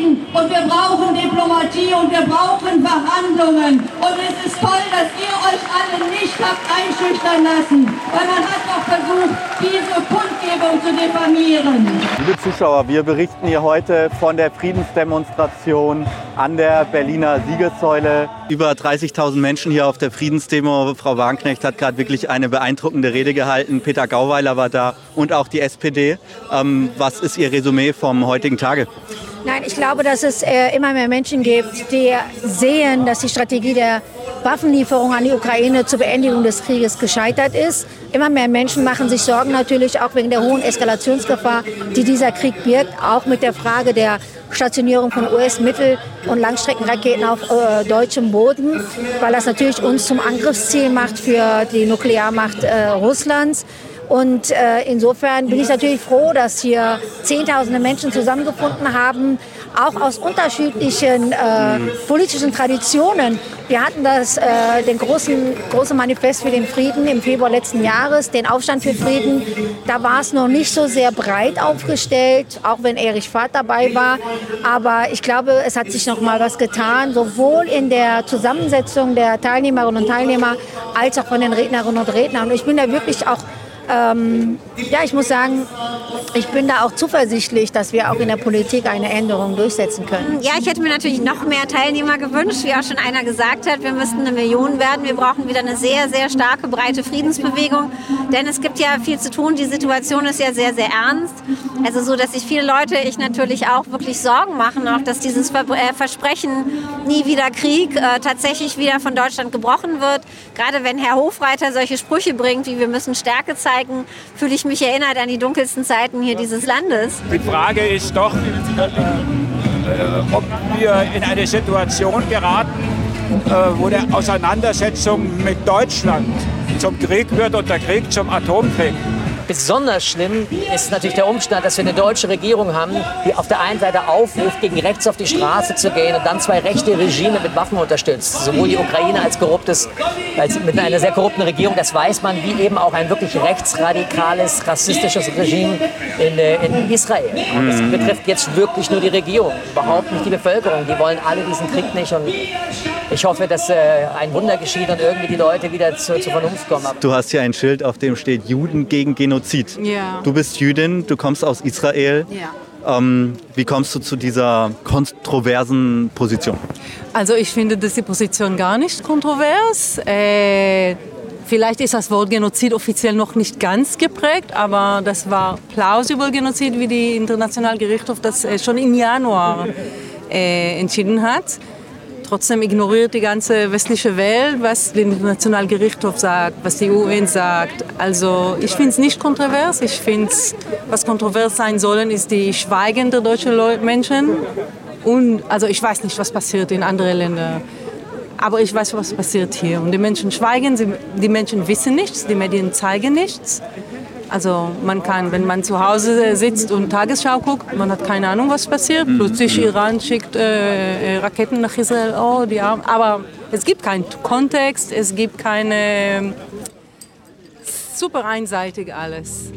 Frieden und wir brauchen Diplomatie und wir brauchen Verhandlungen. Und es ist toll, dass ihr euch alle nicht habt einschüchtern lassen, weil man hat doch versucht, diese Kundgebung zu diffamieren. Liebe Zuschauer, wir berichten hier heute von der Friedensdemonstration an der Berliner Siegessäule. Über 30.000 Menschen hier auf der Friedensdemo. Frau Wagenknecht hat gerade wirklich eine beeindruckende Rede gehalten. Peter Gauweiler war da und auch die SPD. Was ist Ihr Resümee vom heutigen Tage? Nein, ich glaube, dass es immer mehr Menschen gibt, die sehen, dass die Strategie der Waffenlieferung an die Ukraine zur Beendigung des Krieges gescheitert ist. Immer mehr Menschen machen sich Sorgen natürlich auch wegen der hohen Eskalationsgefahr, die dieser Krieg birgt, auch mit der Frage der Stationierung von US-Mittel- und Langstreckenraketen auf deutschem Boden, weil das natürlich uns zum Angriffsziel macht für die Nuklearmacht Russlands. Und insofern bin ich natürlich froh, dass hier Zehntausende Menschen zusammengefunden haben, auch aus unterschiedlichen politischen Traditionen. Wir hatten den großen Manifest für den Frieden im Februar letzten Jahres, den Aufstand für Frieden. Da war es noch nicht so sehr breit aufgestellt, auch wenn Erich Fahrt dabei war. Aber ich glaube, es hat sich noch mal was getan, sowohl in der Zusammensetzung der Teilnehmerinnen und Teilnehmer als auch von den Rednerinnen und Rednern. Und ich bin da wirklich auch ich muss sagen, ich bin da auch zuversichtlich, dass wir auch in der Politik eine Änderung durchsetzen können. Ja, ich hätte mir natürlich noch mehr Teilnehmer gewünscht, wie auch schon einer gesagt hat. Wir müssten 1 Million werden. Wir brauchen wieder eine sehr, sehr starke, breite Friedensbewegung. Denn es gibt ja viel zu tun. Die Situation ist ja sehr, sehr ernst. Also so, dass sich viele Leute, ich natürlich auch, wirklich Sorgen machen, auch dass dieses Versprechen, nie wieder Krieg, tatsächlich wieder von Deutschland gebrochen wird. Gerade wenn Herr Hofreiter solche Sprüche bringt, wie wir müssen Stärke zeigen, fühle ich mich erinnert an die dunkelsten Zeiten hier dieses Landes. Die Frage ist doch, ob wir in eine Situation geraten, wo die Auseinandersetzung mit Deutschland zum Krieg wird und der Krieg zum Atomkrieg. Besonders schlimm ist natürlich der Umstand, dass wir eine deutsche Regierung haben, die auf der einen Seite aufruft, gegen rechts auf die Straße zu gehen und dann 2 rechte Regime mit Waffen unterstützt. Sowohl die Ukraine als mit einer sehr korrupten Regierung, das weiß man, wie eben auch ein wirklich rechtsradikales, rassistisches Regime in Israel. Und das betrifft jetzt wirklich nur die Regierung, überhaupt nicht die Bevölkerung. Die wollen alle diesen Krieg nicht und ich hoffe, dass ein Wunder geschieht und irgendwie die Leute wieder zur Vernunft kommen. Du hast hier ein Schild, auf dem steht Juden gegen Genozid. Ja. Du bist Jüdin, du kommst aus Israel. Ja. Wie kommst du zu dieser kontroversen Position? Also ich finde diese Position gar nicht kontrovers. Vielleicht ist das Wort Genozid offiziell noch nicht ganz geprägt, aber das war plausible Genozid, wie die Internationale Gerichtshof das schon im Januar entschieden hat. Trotzdem ignoriert die ganze westliche Welt, was der Internationale Gerichtshof sagt, was die UN sagt. Also ich finde es nicht kontrovers. Ich finde, was kontrovers sein sollen, ist die Schweigen der deutschen Menschen. Und also ich weiß nicht, was passiert in anderen Ländern. Aber ich weiß, was passiert hier. Und die Menschen schweigen, die Menschen wissen nichts, die Medien zeigen nichts. Also man kann, wenn man zu Hause sitzt und Tagesschau guckt, man hat keine Ahnung, was passiert. Plötzlich Iran schickt Raketen nach Israel. Oh, die Armen. Aber es gibt keinen Kontext, es gibt keine super einseitig alles.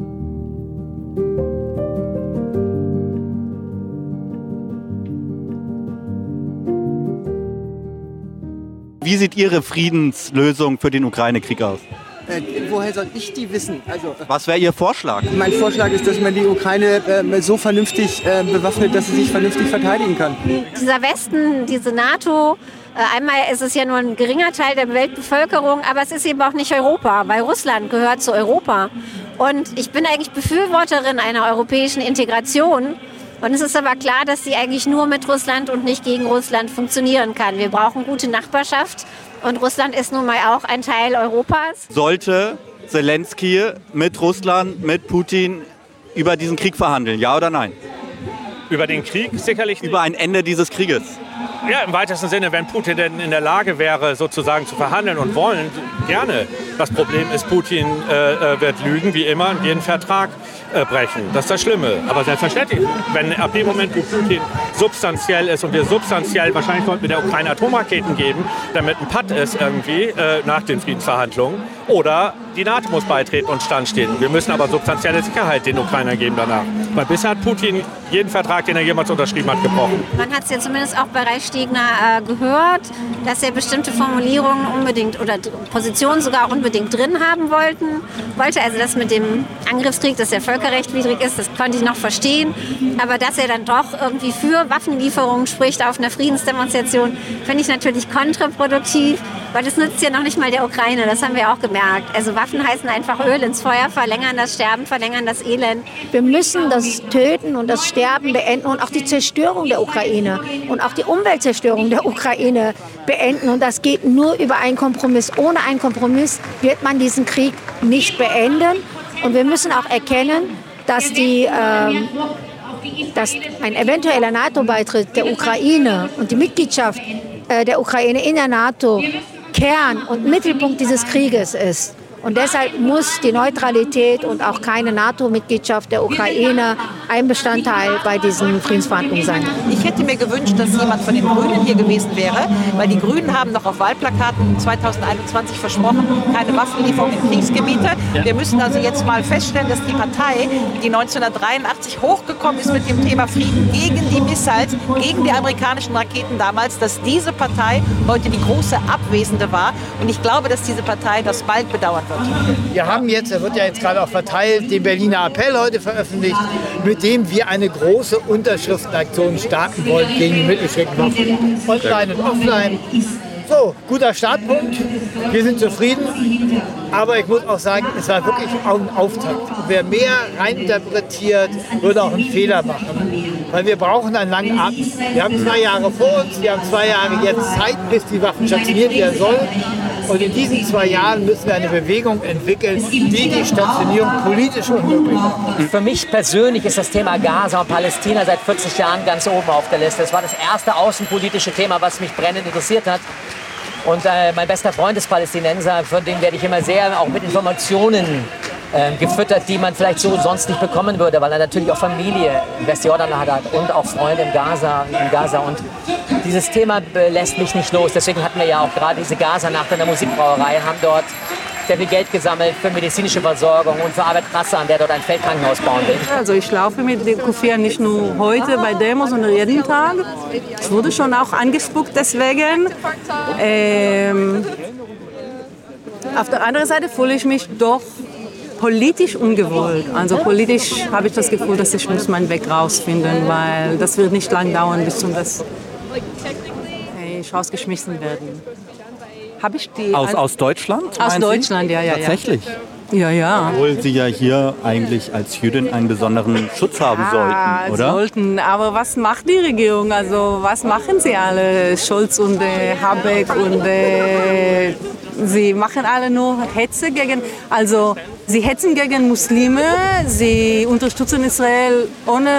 Wie sieht Ihre Friedenslösung für den Ukraine-Krieg aus? Woher soll ich die wissen? Also, was wäre Ihr Vorschlag? Mein Vorschlag ist, dass man die Ukraine so vernünftig bewaffnet, dass sie sich vernünftig verteidigen kann. Dieser Westen, diese NATO, einmal ist es ja nur ein geringer Teil der Weltbevölkerung, aber es ist eben auch nicht Europa, weil Russland gehört zu Europa. Und ich bin eigentlich Befürworterin einer europäischen Integration. Und es ist aber klar, dass sie eigentlich nur mit Russland und nicht gegen Russland funktionieren kann. Wir brauchen gute Nachbarschaft. Und Russland ist nun mal auch ein Teil Europas. Sollte Zelensky mit Russland, mit Putin über diesen Krieg verhandeln, ja oder nein? Über den Krieg sicherlich nicht. Über ein Ende dieses Krieges? Ja, im weitesten Sinne, wenn Putin denn in der Lage wäre, sozusagen zu verhandeln und wollen, gerne. Das Problem ist, Putin wird lügen, wie immer, und jeden Vertrag brechen. Das ist das Schlimme. Aber selbstverständlich, wenn ab dem Moment, wo Putin substanziell ist und wir substanziell, wahrscheinlich sollten wir der Ukraine Atomraketen geben, damit ein Patt ist irgendwie nach den Friedensverhandlungen, oder die NATO muss beitreten und standstehen. Wir müssen aber substanzielle Sicherheit den Ukrainern geben danach. Weil bisher hat Putin jeden Vertrag, den er jemals unterschrieben hat, gebrochen. Man hat es ja zumindest auch bei Reichstegner gehört, dass er bestimmte Formulierungen unbedingt oder Positionen sogar unbedingt drin haben wollte. Also das mit dem Angriffskrieg, dass der völkerrechtswidrig ist, das konnte ich noch verstehen. Aber dass er dann doch irgendwie für Waffenlieferungen spricht auf einer Friedensdemonstration, finde ich natürlich kontraproduktiv. Weil das nützt ja noch nicht mal der Ukraine, das haben wir auch gemerkt. Also Waffen heißen einfach Öl ins Feuer, verlängern das Sterben, verlängern das Elend. Wir müssen das Töten und das Sterben beenden und auch die Zerstörung der Ukraine und auch die Umweltzerstörung der Ukraine beenden. Und das geht nur über einen Kompromiss. Ohne einen Kompromiss wird man diesen Krieg nicht beenden. Und wir müssen auch erkennen, dass dass ein eventueller NATO-Beitritt der Ukraine und die Mitgliedschaft der Ukraine in der NATO Kern und Mittelpunkt dieses Krieges ist. Und deshalb muss die Neutralität und auch keine NATO-Mitgliedschaft der Ukraine ein Bestandteil bei diesen Friedensverhandlungen sein. Ich hätte mir gewünscht, dass jemand von den Grünen hier gewesen wäre, weil die Grünen haben doch auf Wahlplakaten 2021 versprochen, keine Waffenlieferung in Kriegsgebiete. Ja. Wir müssen also jetzt mal feststellen, dass die Partei, die 1983 hochgekommen ist mit dem Thema Frieden gegen die Missiles, gegen die amerikanischen Raketen damals, dass diese Partei heute die große Abwesende war. Und ich glaube, dass diese Partei das bald bedauern wird. Wir haben jetzt, er wird ja jetzt gerade auch verteilt, den Berliner Appell heute veröffentlicht, mit dem wir eine große Unterschriftenaktion starten wollen gegen die Mittelstreckenwaffen. Online und offline. So, guter Startpunkt. Wir sind zufrieden. Aber ich muss auch sagen, es war wirklich auch ein Auftakt. Wer mehr reininterpretiert, würde auch einen Fehler machen. Weil wir brauchen einen langen Atem. Wir haben 2 Jahre vor uns, wir haben 2 Jahre jetzt Zeit, bis die Waffen stationiert werden sollen. Und in diesen 2 Jahren müssen wir eine Bewegung entwickeln, die die Stationierung politisch unterbringt. Für mich persönlich ist das Thema Gaza und Palästina seit 40 Jahren ganz oben auf der Liste. Das war das erste außenpolitische Thema, was mich brennend interessiert hat. Und mein bester Freund ist Palästinenser, von dem werde ich immer sehr auch mit Informationen gefüttert, die man vielleicht so sonst nicht bekommen würde, weil er natürlich auch Familie im Westjordanland hat und auch Freunde in Gaza. Und dieses Thema lässt mich nicht los. Deswegen hatten wir ja auch gerade diese Gaza-Nacht in der Musikbrauerei, haben dort sehr viel Geld gesammelt für medizinische Versorgung und für Arbeit Rassan, der dort ein Feldkrankenhaus bauen will. Also ich laufe mit dem Kufir nicht nur heute bei Demos, sondern jeden Tag. Es wurde schon auch angespuckt deswegen. Auf der anderen Seite fühle ich mich doch politisch ungewollt. Also politisch habe ich das Gefühl, dass ich muss meinen Weg rausfinden, weil das wird nicht lang dauern, bis ich rausgeschmissen werden. Habe ich die aus Deutschland? Aus Deutschland, ja. Tatsächlich? Ja. Obwohl Sie ja hier eigentlich als Jüdin einen besonderen Schutz haben sollten, oder? Aber was macht die Regierung? Also was machen sie alle? Scholz und Habeck und sie machen alle nur Hetze gegen. Also sie hetzen gegen Muslime. Sie unterstützen Israel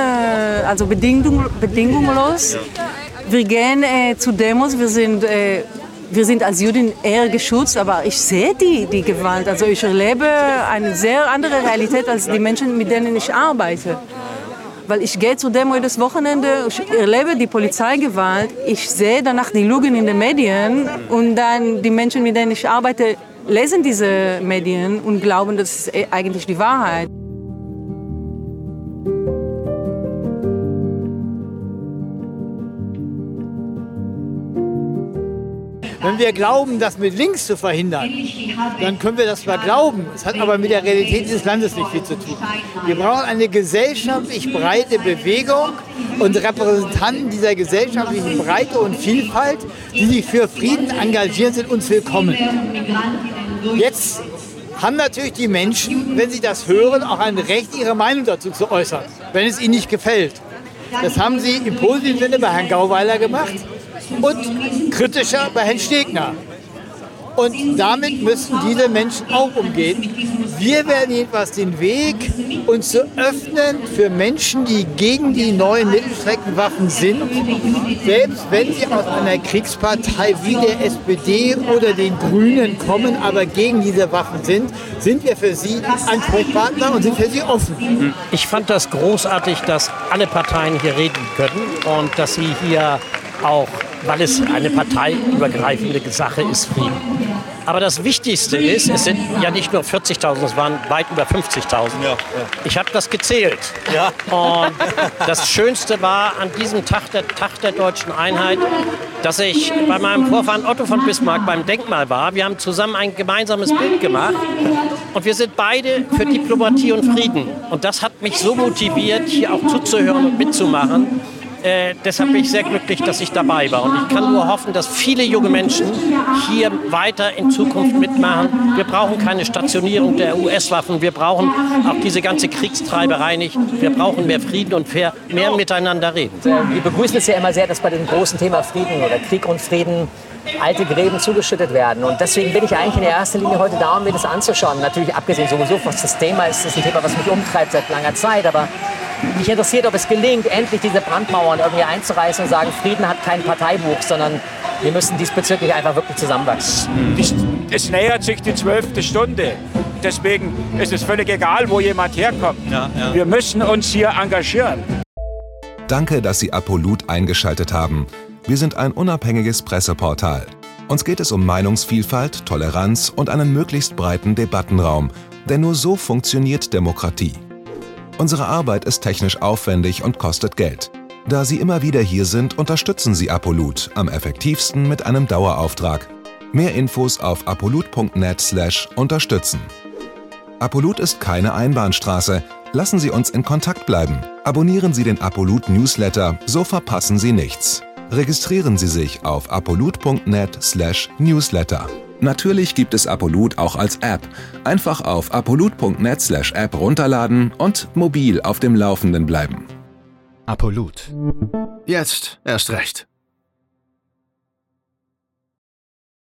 bedingungslos. Wir gehen zu Demos. Wir sind als Juden eher geschützt, aber ich sehe die Gewalt. Also ich erlebe eine sehr andere Realität als die Menschen, mit denen ich arbeite. Weil ich gehe zu Demo jedes Wochenende, ich erlebe die Polizeigewalt, ich sehe danach die Lügen in den Medien und dann die Menschen, mit denen ich arbeite, lesen diese Medien und glauben, das ist eigentlich die Wahrheit. Wenn wir glauben, das mit links zu verhindern, dann können wir das zwar glauben, es hat aber mit der Realität dieses Landes nicht viel zu tun. Wir brauchen eine gesellschaftlich breite Bewegung und Repräsentanten dieser gesellschaftlichen Breite und Vielfalt, die sich für Frieden engagieren, sind uns willkommen. Jetzt haben natürlich die Menschen, wenn sie das hören, auch ein Recht, ihre Meinung dazu zu äußern, wenn es ihnen nicht gefällt. Das haben sie im positiven Sinne bei Herrn Gauweiler gemacht und kritischer bei Herrn Stegner. Und damit müssen diese Menschen auch umgehen. Wir werden jedenfalls den Weg, uns zu öffnen für Menschen, die gegen die neuen Mittelstreckenwaffen sind. Selbst wenn sie aus einer Kriegspartei wie der SPD oder den Grünen kommen, aber gegen diese Waffen sind wir für sie Ansprechpartner und sind für sie offen. Ich fand das großartig, dass alle Parteien hier reden können und dass sie hier auch, weil es eine parteiübergreifende Sache ist, Frieden. Aber das Wichtigste ist, es sind ja nicht nur 40.000, es waren weit über 50.000. Ja. Ich habe das gezählt. Ja. Und das Schönste war an diesem Tag der Deutschen Einheit, dass ich bei meinem Vorfahren Otto von Bismarck beim Denkmal war. Wir haben zusammen ein gemeinsames Bild gemacht und wir sind beide für Diplomatie und Frieden. Und das hat mich so motiviert, hier auch zuzuhören und mitzumachen. Deshalb bin ich sehr glücklich, dass ich dabei war. Und ich kann nur hoffen, dass viele junge Menschen hier weiter in Zukunft mitmachen. Wir brauchen keine Stationierung der US-Waffen. Wir brauchen auch diese ganze Kriegstreiberei nicht. Wir brauchen mehr Frieden und mehr miteinander reden. Wir begrüßen es ja immer sehr, dass bei dem großen Thema Frieden oder Krieg und Frieden alte Gräben zugeschüttet werden. Und deswegen bin ich eigentlich in erster Linie heute da, um mir das anzuschauen. Natürlich abgesehen sowieso, was das Thema ist, das ist ein Thema, was mich umtreibt seit langer Zeit. Aber mich interessiert, ob es gelingt, endlich diese Brandmauern irgendwie einzureißen und sagen, Frieden hat kein Parteibuch, sondern wir müssen diesbezüglich einfach wirklich zusammenwachsen. Es nähert sich die 12. Stunde. Deswegen ist es völlig egal, wo jemand herkommt. Ja. Wir müssen uns hier engagieren. Danke, dass Sie Apolut eingeschaltet haben. Wir sind ein unabhängiges Presseportal. Uns geht es um Meinungsvielfalt, Toleranz und einen möglichst breiten Debattenraum. Denn nur so funktioniert Demokratie. Unsere Arbeit ist technisch aufwendig und kostet Geld. Da Sie immer wieder hier sind, unterstützen Sie Apolut am effektivsten mit einem Dauerauftrag. Mehr Infos auf apolut.net/unterstützen. Apolut ist keine Einbahnstraße. Lassen Sie uns in Kontakt bleiben. Abonnieren Sie den Apolut Newsletter, so verpassen Sie nichts. Registrieren Sie sich auf apolut.net/newsletter. Natürlich gibt es Apolut auch als App. Einfach auf apolut.net/app runterladen und mobil auf dem Laufenden bleiben. Apolut. Jetzt erst recht.